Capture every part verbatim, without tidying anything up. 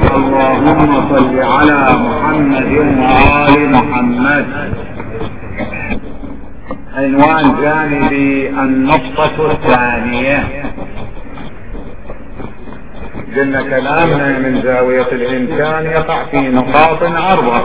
اللهم صل على محمد وآل محمد. عنوان جانبي النقطة الثانية. قلنا كلامنا من زاوية الإمكان يقع في نقاط أربعة.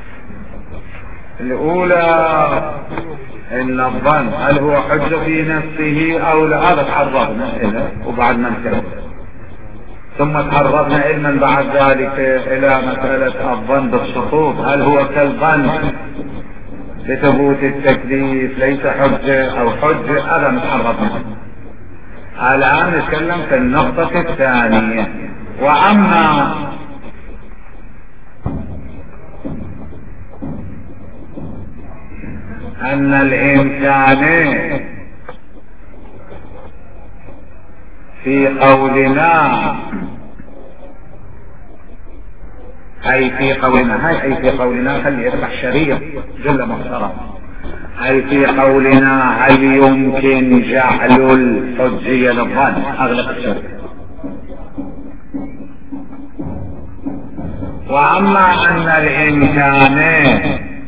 الأولى إن الظن هل هو حجة في نفسه أو لا، هذا تعرضنا إليه وبعد ما نكمل، ثم تعرضنا علما بعد ذلك إلى مسألة الظن بالسقوط، هل هو كالظن بثبوت التكليف ليس حجة أو حجة، هذا نتعرضنا. الآن نتكلم في النقطة الثانية. وأما أن الإمكان في قولنا أي في قولنا هاي أي في قولنا خلي يفتح شريط جل محترم، أي في قولنا هل يمكن جعل الحجية للظن أغلب الشرط. وأما أن الإمكان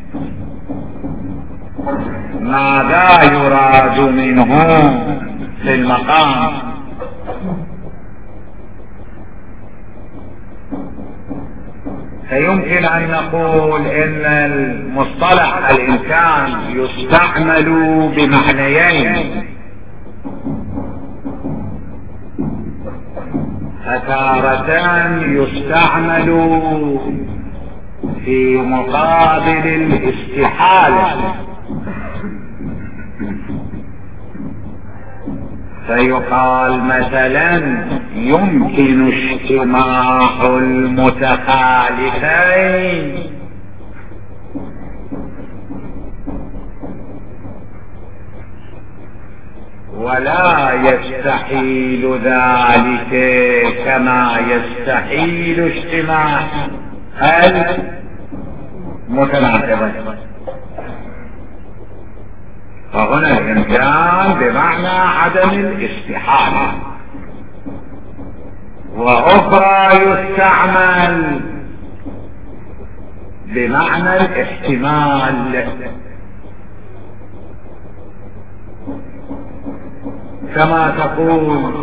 ماذا يراد منه في المقام، فيمكن أن نقول إن المصطلح الإمكان يستعمل بمعنيين، فتارة يستعمل في مقابل الاستحالة، فيقال مثلا يمكن اجتماع المتخالفين، ولا يستحيل ذلك كما يستحيل اجتماع المتناقضين. فهنا الإمكان بمعنى عدم الاستحالة، وأخرى يستعمل بمعنى الاحتمال، كما تقول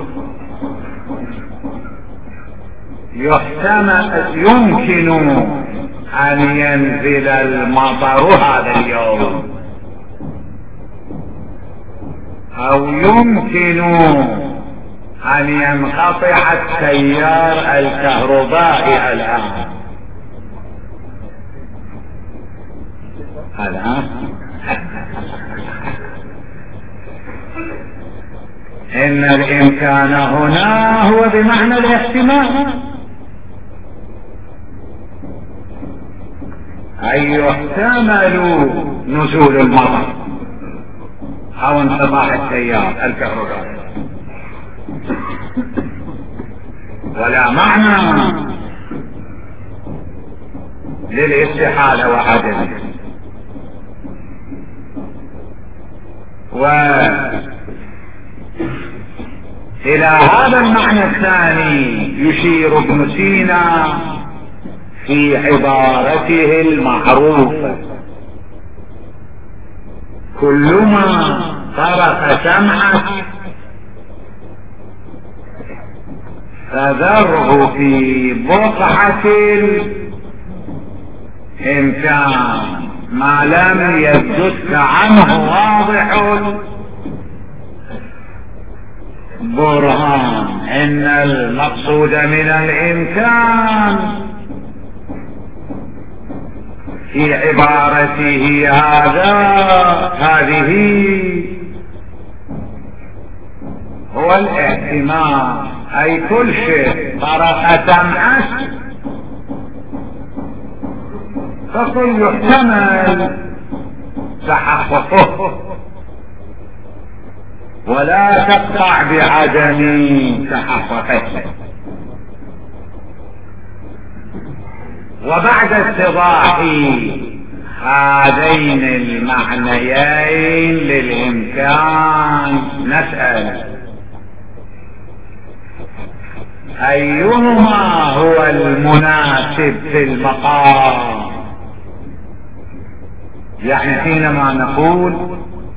يحتمل يمكن أن ينزل المطر هذا اليوم، أو يمكن أن ينقطع التيار الكهربائي الآن. الآن إن الإمكان هنا هو بمعنى الاحتمال، أي يحتمل نزول المطر أو انقطاع التيار الكهربائي، ولا معنى للاستحالة وعدمه. وإلى هذا المعنى الثاني يشير ابن سينا في عبارته المعروفة: كل ما طرق سمعك فذره في بقعة الإمكان ما لم يبدك عنه واضح برهان. إن المقصود من الإمكان في عبارته هذا هذه هو الاحتمال، أي كل شيء طرق سمعك فقل يحتمل تحققه، ولا تقطع بعدم تحققه. وبعد اتضاح هذين المعنيين للإمكان نسأل: أيهما هو المناسب في المقام. يعني حينما نقول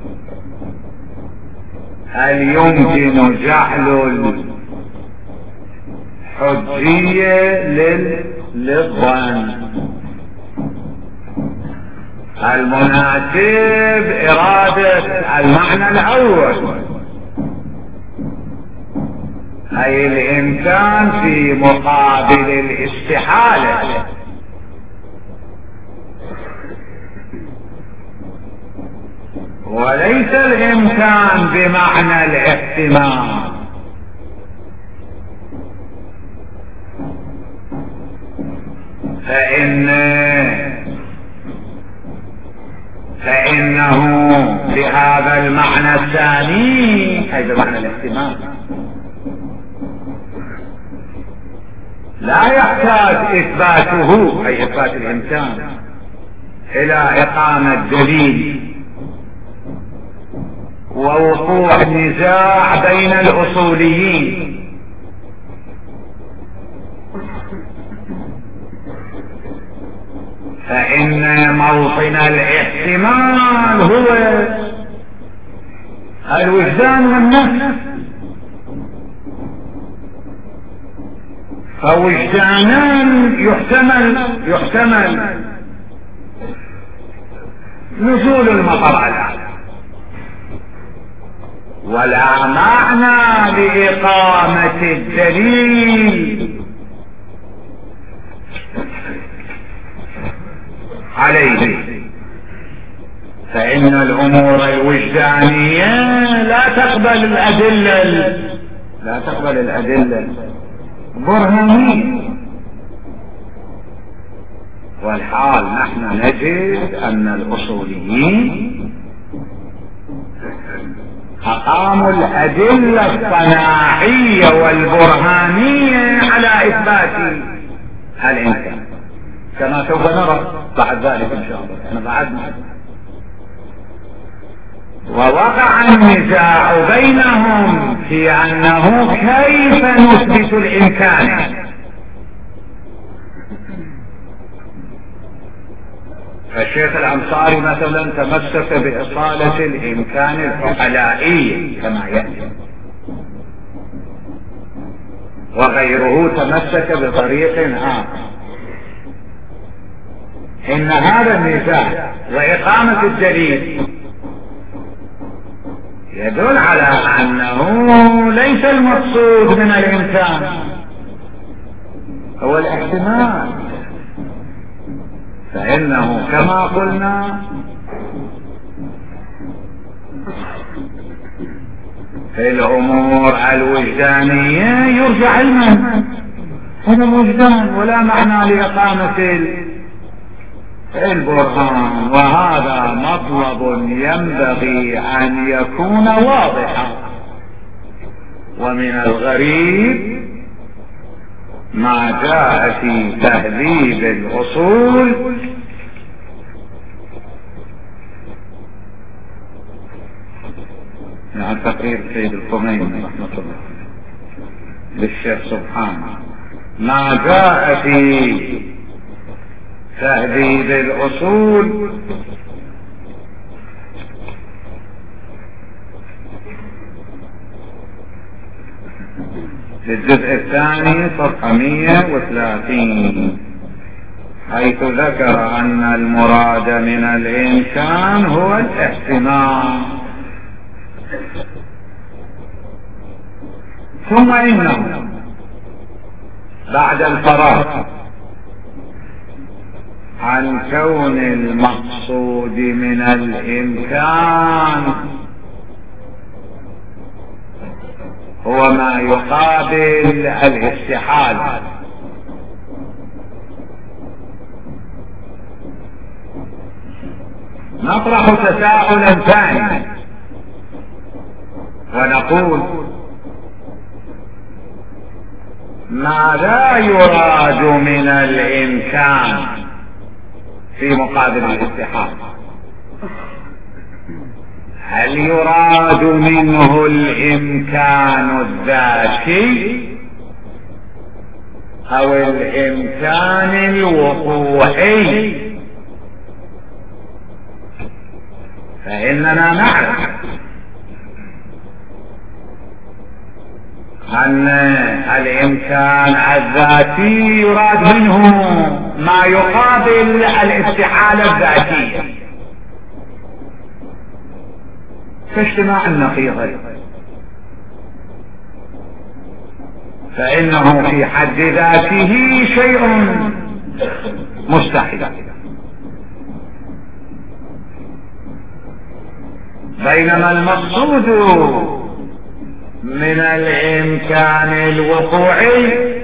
هل يمكن جعل الحجية للظن، المناسب إرادة المعنى الأول، أي الإمكان في مقابل الاستحالة، وليس الإمكان بمعنى الاحتمال. فإن فإنه بهذا المعنى الثاني، أي بمعنى الاحتمال، لا يحتاج إثباته أي إثبات الإمكان إلى إقامة دليل ووقوع نزاع بين الأصوليين، فإن موطن الاحتمال هو الوجدان والنفس، فوجدانان يحتمل يحتمل نزول المطر على، ولا معنى لإقامة الدليل عليه، فإن الأمور الوجدانية لا تقبل الأدلة لا تقبل الأدلة برهانية. والحال نحن نجد أن الأصوليين أقاموا الأدلة الصناعية والبرهانية على إثبات الإمكان، كما سوف نرى بعد ذلك إن شاء الله. احنا بعدنا ووقع النزاع بينهم في أنه كيف نثبت الإمكان. فالشيخ الأنصاري مثلا تمسك بإصالة الإمكان العقلائي كما يأتي، وغيره تمسك بطريق آخر. إن هذا النزاع وإقامة الدليل يدل على أنه ليس المقصود من الإمكان هو الاحتمال، فإنه كما قلنا في الأمور الوجدانية يرجع علما، هذا الوجدان ولا معنى لإقامة البرهان، وهذا مطلب ينبغي أن يكون واضحا. ومن الغريب ما جاء في تهذيب الأصول عن تقرير سيد الخميني رحمة الله للشيخ سبحانه، ما جاء في تهذيب الأصول للجزء الثاني صفحة مئة وثلاثين، حيث ذكر أن المراد من الإمكان هو الاحتمال. ثم إنه بعد الفراغ عن كون المقصود من الإمكان هو ما يقابل الاستحالة، نطرح تساؤلا ثانيا ونقول ماذا يراد من الإمكان في مقابل الاستحالة؟ هل يراد منه الإمكان الذاتي او الامكان الوقوعي، فاننا نعرف ان الامكان الذاتي يراد منه ما يقابل الاستحالة الذاتية كاجتماع النقيضين، فانه في حد ذاته شيء مستحيل، بينما المقصود من الامكان الوقوعي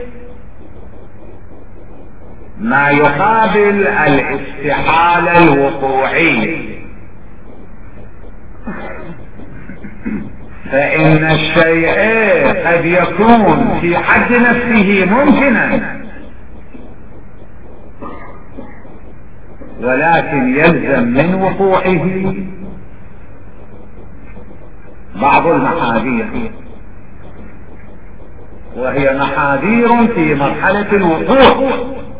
ما يقابل الاستحالة الوقوعية، فإن الشيء قد يكون في حد نفسه ممكنا ولكن يلزم من وقوعه بعض المحاذير، وهي محاذير في مرحلة الوقوع،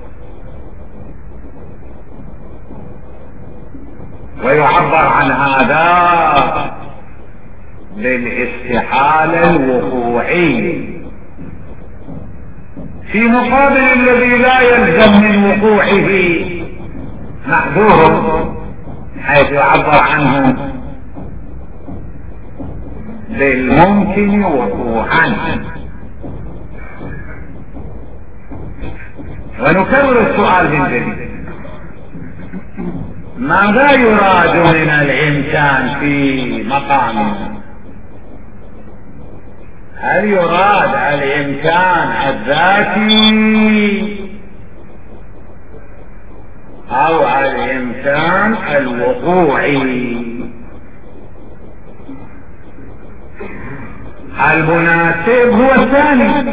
ويعبر عن هذا بالاستحالة الوقوعية في مقابل الذي لا يلزم من وقوعه محذور، حيث يعبر عنه بالممكن وقوعا. ونكرر السؤال من جديد، ماذا يراد من الإمكان في مقامنا؟ هل يراد الإمكان الذاتي أو الإمكان الوقوعي؟ المناسب هو الثاني،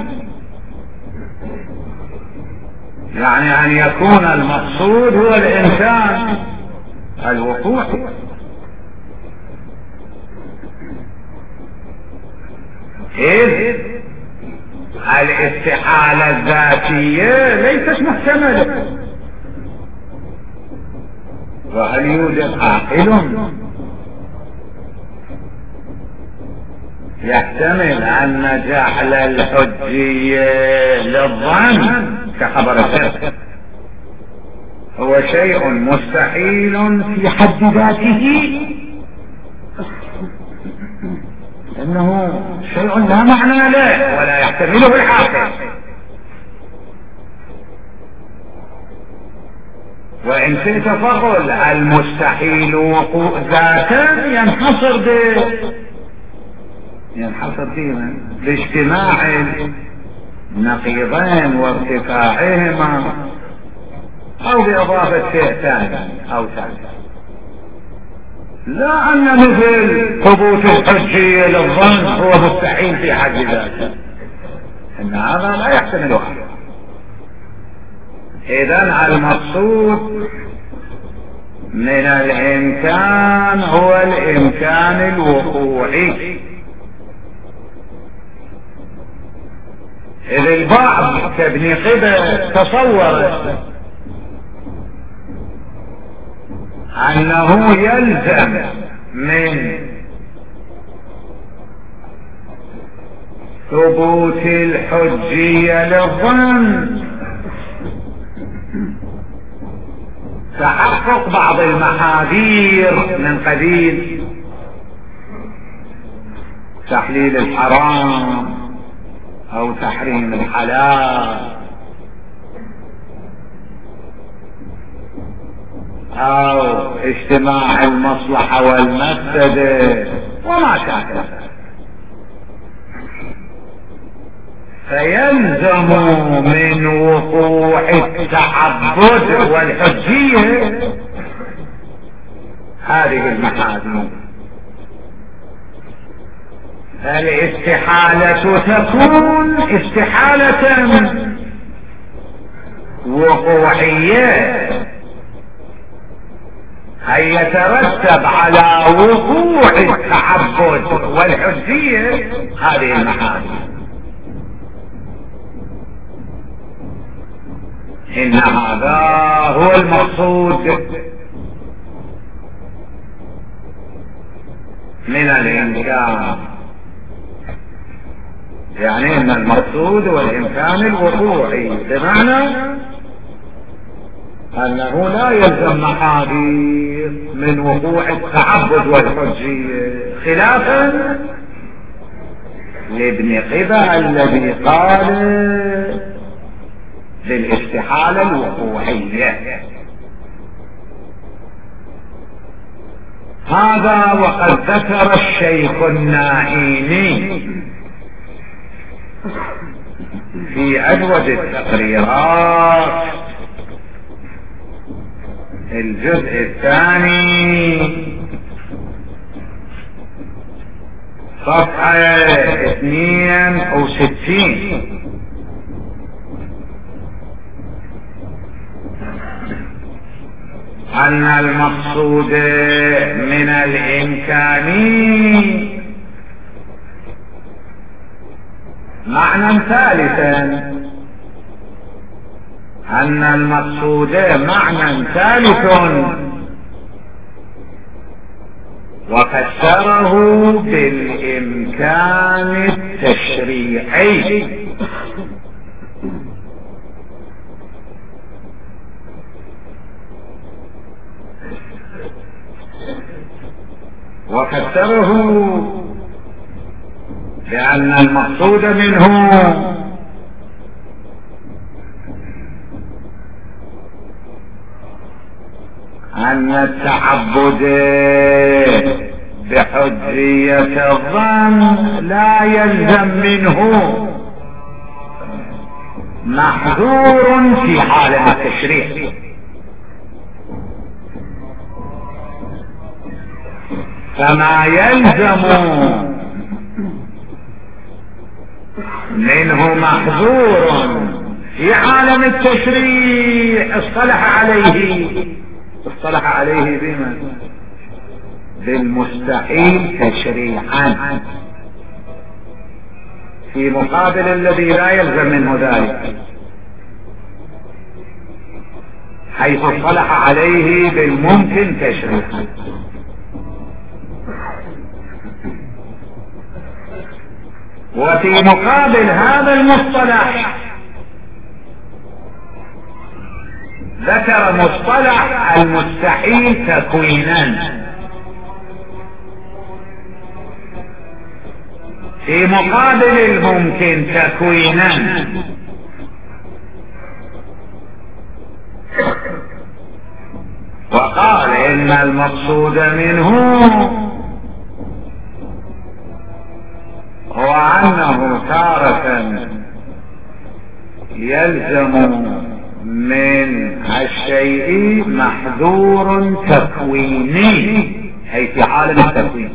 يعني أن يكون المقصود هو الإمكان الوقوعي، إذ الاستحالة الذاتية ليست محتملة. وهل يوجد عاقل يحتمل أن جعل الحجية للظن كخبر السر هو شيء مستحيل في حد ذاته؟ انه شيء لا معنى له ولا يحتمله العاقل، وان شئت فقل المستحيل وقوع ذاتا ينحصر ب ينحصر فيما باجتماع النقيضين وارتفاعهما او باضافة شيء ثاني او ثالث، لا ان مثل ثبوت الحجية للظن هو مستحيل في حد ذاته، ان هذا لا يحتمل هذا. اذا المقصود من الامكان هو الامكان الوقوعي، اذ البعض كابن قبة تصور انه يلزم من ثبوت الحجية للظن تحقق بعض المحاذير من قبيل تحليل الحرام او تحريم الحلال او اجتماع المصلحة والمفسدة وما شابه، فيلزم من وقوع التعبد والحجية هذه المحاذير. الاستحالة تكون استحالة وقوعية، أن يترتب على وقوع التعبد والحجية هذه المحاذير. إن هذا هو المقصود من الإمكان، يعني إن المقصود هو الإمكان الوقوعي، بمعنى أنه لا يلزم محاذير من وقوع التعبد والحجية، خلافا لابن قبة الذي قال بالاستحالة الوقوعية. هذا وقد ذكر الشيخ النائيني في أجود التقريرات الجزء الثاني صفحة اثنين وستين أن المقصود من الإمكان معنى ثالثا، أن المقصود معنى ثالث وفسره بالإمكان التشريعي. وفسره بأن المقصود منه أن التعبد بحجية الظن لا يلزم منه محظور في حالة التشريع، فما يلزم منه محظور في عالم التشريع اصطلح عليه اصطلح عليه بما بالمستحيل تشريعا، في مقابل الذي لا يلزم منه ذلك، حيث اصطلح عليه بالممكن تشريعا. وفي مقابل هذا المصطلح ذكر مصطلح المستحيل تكوينا، في مقابل الممكن تكوينا، وقال إن المقصود منه هو أنه تارة يلزم من الشيء محظور تكويني، أي في عالم التكوين،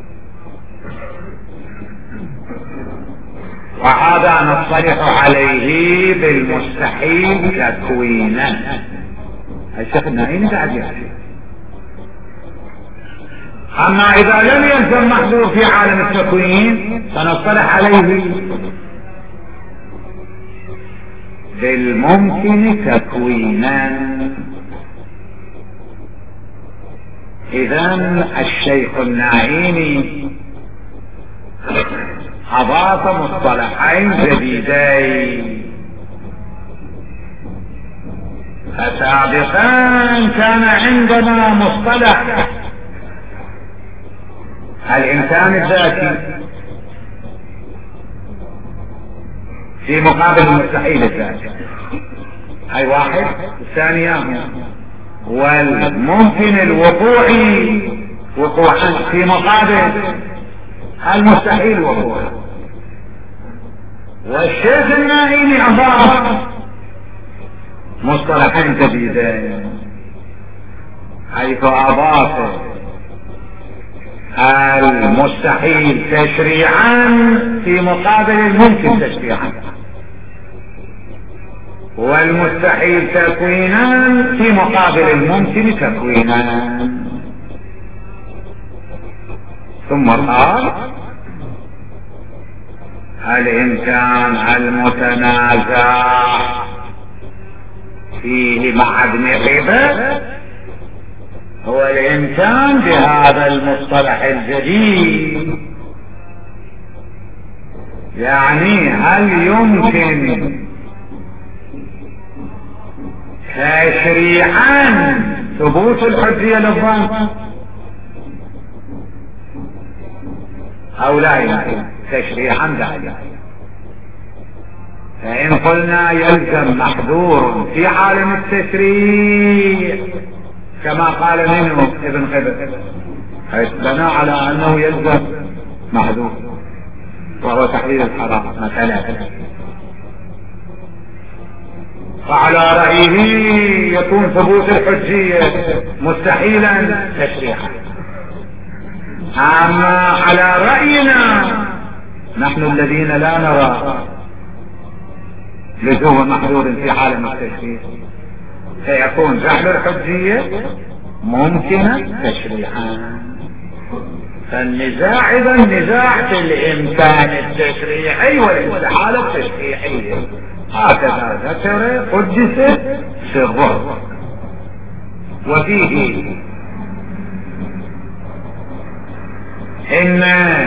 وهذا نصرح عليه بالمستحيل تكوينا. الشيخ النائيني بعد يحكي. أما إذا لم يلزم محظور في عالم التكوين فنصرح عليه بالممكن تكوينا. إذن الشيخ النائيني أضاف مصطلحين جديدين، فسابقا كان عندنا مصطلح الإمكان الذاتي في مقابل المستحيل الذاتي، أي واحد. الثانية والممكن الوقوعي وقوعا في مقابل المستحيل وقوعا. والشيخ النائيني أضاف مصطلحين جديدين، حيث أضاف المستحيل تشريعا في مقابل الممكن تشريعا، والمستحيل تكوينا في مقابل الممكن تكوينا. ثم قال الإمكان المتنازع فيه مع ابن الربا هو الإمكان بهذا المصطلح الجديد. يعني هل يمكن تشريعا ثبوت الحجية للظن او لا يمكن تشريعا ذلك؟ فإن قلنا يلزم محظور في عالم التشريع كما قال منه ابن قبل، حيث بنى على انه يلزم محظور وهو تحليل الحرام مثلا، فعلى رأيه يكون ثبوت الحجية مستحيلا تشريعا. اما على رأينا نحن الذين لا نرى لزوم محظور في عالم التشريع سيكون جعل الحجية ممكنة تشريعا. فالنزاع اذا نزاع في الامكان التشريعي والاستحالة التشريعية. هكذا ذكر قدس سره. وفيه ان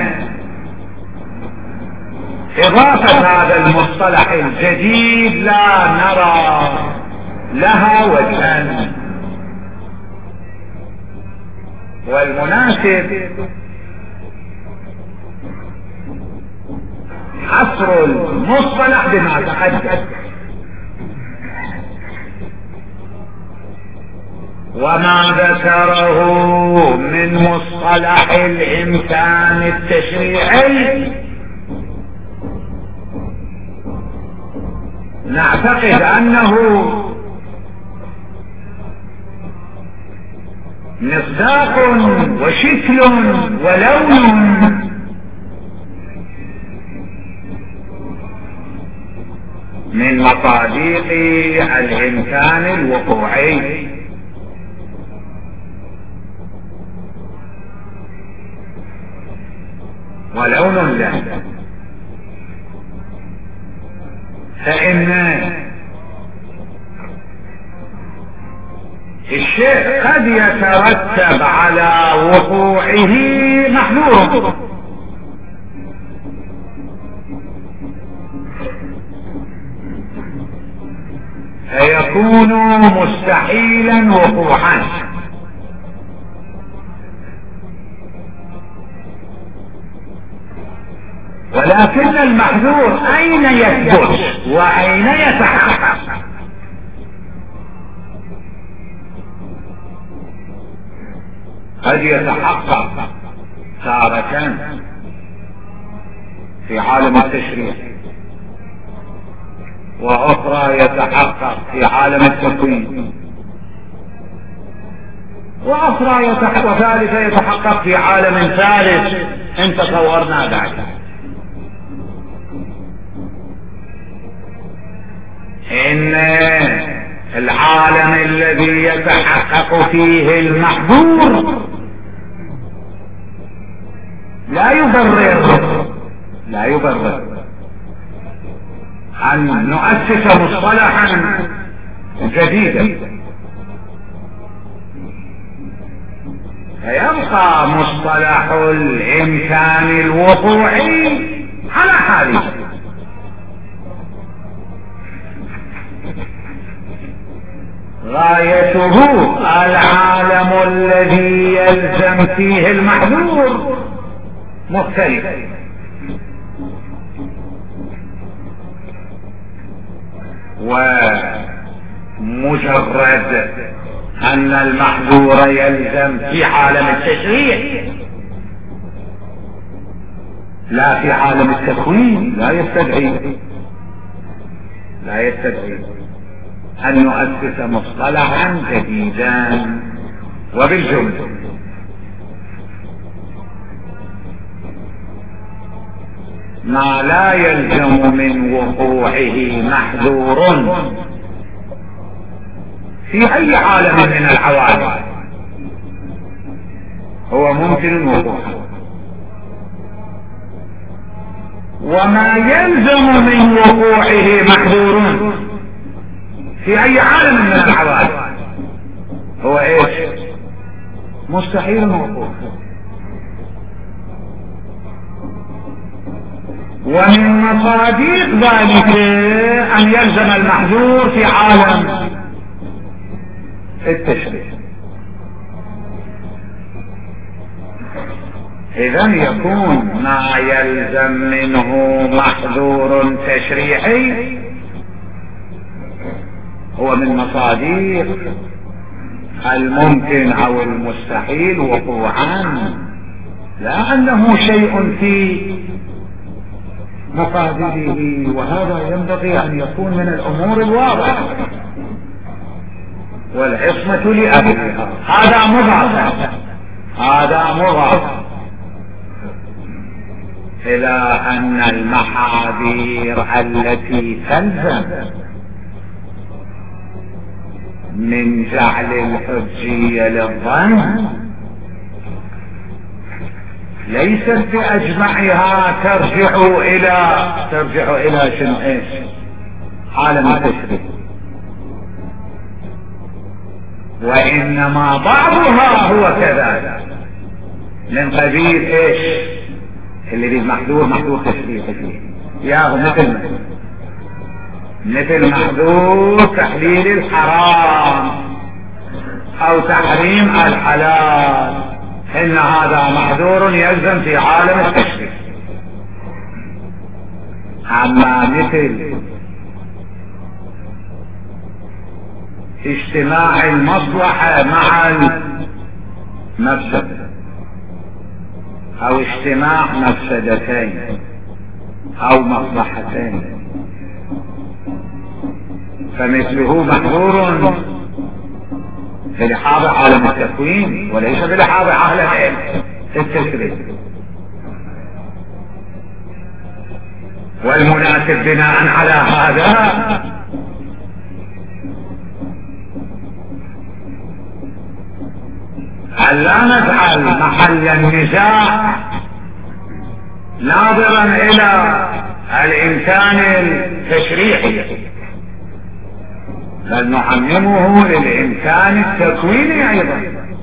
اضافة هذا المصطلح الجديد لا نرى لها وجها، والمناسب حصر المصطلح بما تقدم، وما ذكره من مصطلح الامكان التشريعي نعتقد انه مصداق وشكل ولون من مصادق الامكان الوقوعي، ولون له. فإن الشيء قد يترتب على وقوعه محظور، فيكون مستحيلا وقوعا، ولكن المحظور اين يثبت واين يتحقق؟ قد يتحقق تارة في عالم التشريع، واخرى يتحقق في عالم التكوين، واخرى يتحقق وثالثة يتحقق في عالم ثالث ان تصورنا ذلك. ان العالم الذي يتحقق فيه المحظور لا يبرر لا يبرر ان نؤسس مصطلحا جديدا، فيبقى مصطلح الامكان الوقوعي على حاله، غايته العالم الذي يلزم فيه المحظور مختلف، ومجرد ان المحظور يلزم في عالم التشريع لا في عالم التكوين لا يستدعي لا يستدعي ان نؤسس مصطلحا جديدا. وبالجملة ما لا يلزم من وقوعه محظور في اي عالم من العوالم هو ممكن وقوعه، وما يلزم من وقوعه محظور في اي عالم من العوالم هو ايش؟ مستحيل موقوف. ومن مصادق ذلك ان يلزم المحظور في عالم التشريع. اذا يكون ما يلزم منه محظور تشريعي هو من مصادق الممكن او المستحيل وقوعا، لا انه شيء في مقابله، وهذا ينبغي ان يكون من الامور الواضحة والعصمة لأهلها. هذا مضاف هذا مضاف الى ان المحاذير التي تلزم من جعل الحجية للظن ليست بأجمعها ترجع الى ترجع الى شنو ايش؟ عالم التشريع، وانما بعضها هو كذلك من قبيل ايش؟ اللي بالمحذور محذور تشريعي، ياهو مثل مثل مثل محذور تحليل الحرام او تحريم الحلال، ان هذا محذور يلزم في عالم التشريع. اما مثل اجتماع المصلحة مع المفسدة او اجتماع مفسدتين او مصلحتين فمثله محظور بلحاظ عالم التكوين وليس بلحاظ عالم التشريع. والمناسب بناء على هذا ألا نجعل محل النزاع ناظرا إلى الإمكان التشريعي، بل نعممه للإمكان التكويني أيضا،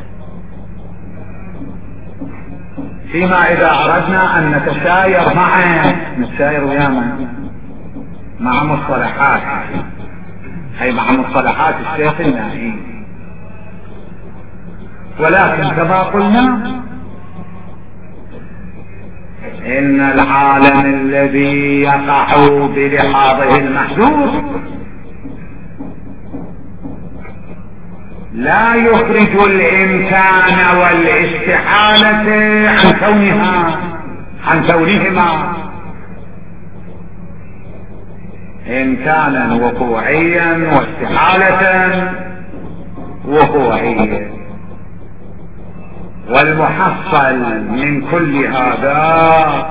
فيما إذا أردنا أن نتساير معه نتساير وياما مع مصطلحات، أي مع مصطلحات الشيخ الناهي. ولكن كما قلنا إن العالم الذي يقع بلحاظه المحدود لا يخرج الإمكان والاستحالة عن كونها عن كونهما إمكانا وقوعيا واستحالة وقوعيا. والمحصل من كل هذا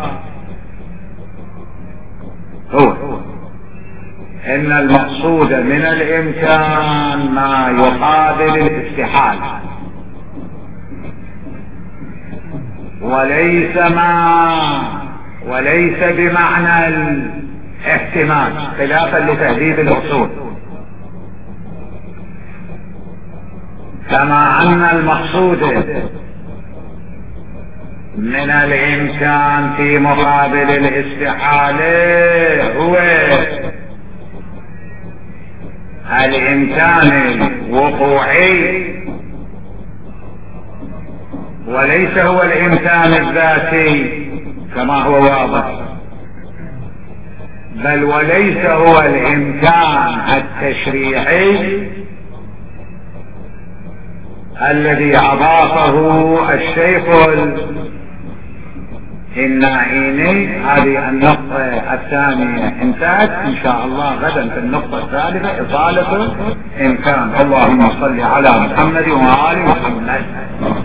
هو ان المقصود من الامكان ما يقابل الاستحالة، وليس ما وليس بمعنى الاحتمال خلافا لتهذيب الاصول، كما ان المقصود من الامكان في مقابل الاستحالة هو الامكان الوقوعي وليس هو الامكان الذاتي كما هو واضح، بل وليس هو الامكان التشريعي الذي اضافه الشيخ الناعيني. هذه النقطة الثانية انتهت، ان شاء الله غدا في النقطة الثالثة اطالة امكان. اللهم صل على محمد وآل محمد.